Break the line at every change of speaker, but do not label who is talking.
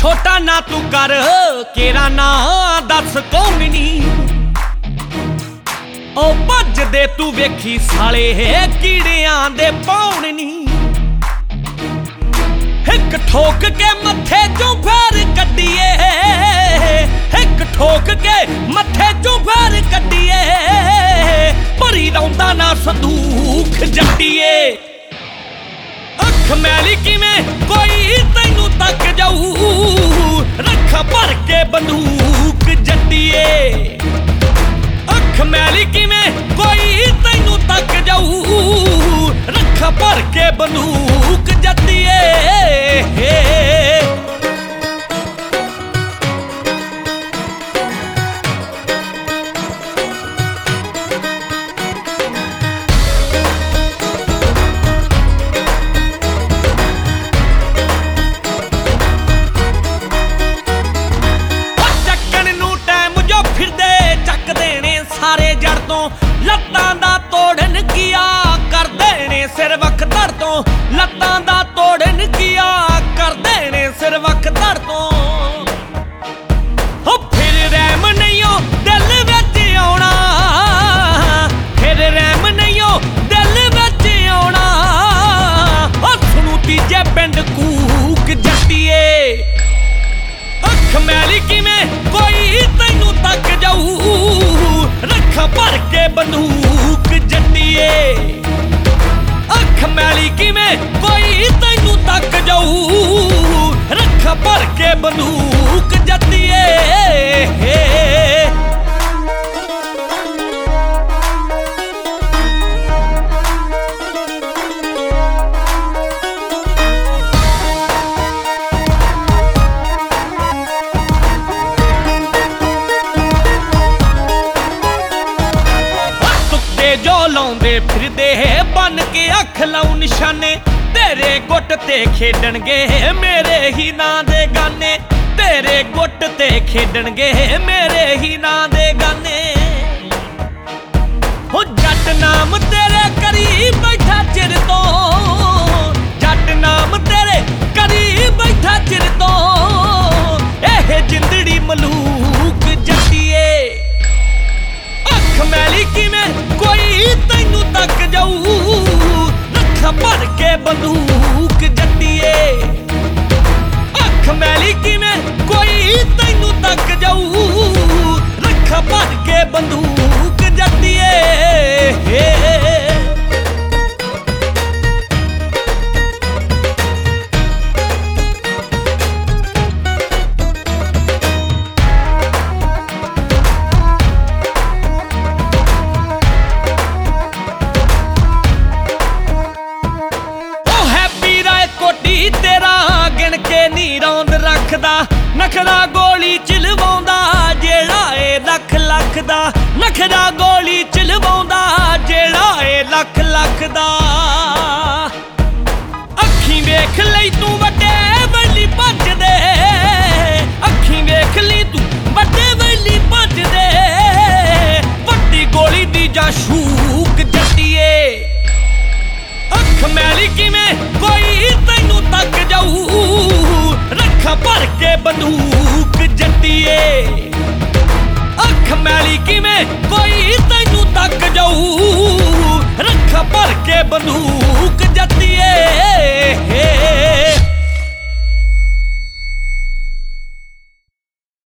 छोटा ना तू कर केरा ना दस कौन नी ओ भजदे तू वेखी साले कीड़ियां दे पौण नी हिक ठोक के मथे चों फेर कड्डिए हिक ठोक के मथे चों फेर कड्डिए भरी रौंदा ना संदूख जट्टिए अख मैली किवें कोई तैनू तक जाऊ रखा भर के बंदूक जट्टिए अख मैली किवें कोई तैनू तक जाऊ रखा भर के बंदूक जट्टिए लत्तां दा तोड़न किया कर देने सिर वख धड़ तो लत्तां दा तोड़न किया कर देने सिर वख धड़ तो हो फिर रैम नहीं हो दिल विच आउणा फिर रैम नहीं हो दिल विच आउणा ओ सुणू तीजे पिंड कूक जट्टिए अख मैली किवें कोई तैनू तक जाऊ रखा भर के बंदूक जट्टिए अख मैली किवें कोई तैनू तक जाऊ रखा भर के बंदूक जट्टिए जो लाउंदे फिरदे बन के अख लाऊं निशाने तेरे गुट ते खेडणगे मेरे ही नां दे गाने तेरे गुट ते खेडणगे मेरे ही नां दे गाने हो जट नाम तेरे करी बैठा चिर तो जट नाम तेरे करी बैठा चिर तो एह जिंदड़ी मलूक जट्टिए अख मैली किवें कोई तैनू तक जाऊ रखा भर के बंदूक जट्टिए अख मैली किवें कोई तैनू तक जाऊ रखा भर के बंदूक जट्टिए तेरा गिण के नी रौंद रखदा नखरा गोली चलवाउंदा जेड़ा ए लख लख दा नखरा गोली चलवाउंदा जेड़ा ए लख लख दा अखीं वेख लई तू वड्डे वैली भजदे अखीं वेख लई तू वड्डे वैली भजदे वड्डी गोली दी जा शूक जट्टिए अख मैली किवें कोई तैनू तक जाऊ रखा भर के बंदूक जट्टिए अख मैली किवें कोई तैनू तक जाऊ रखा भर के बंदूक जट्टिए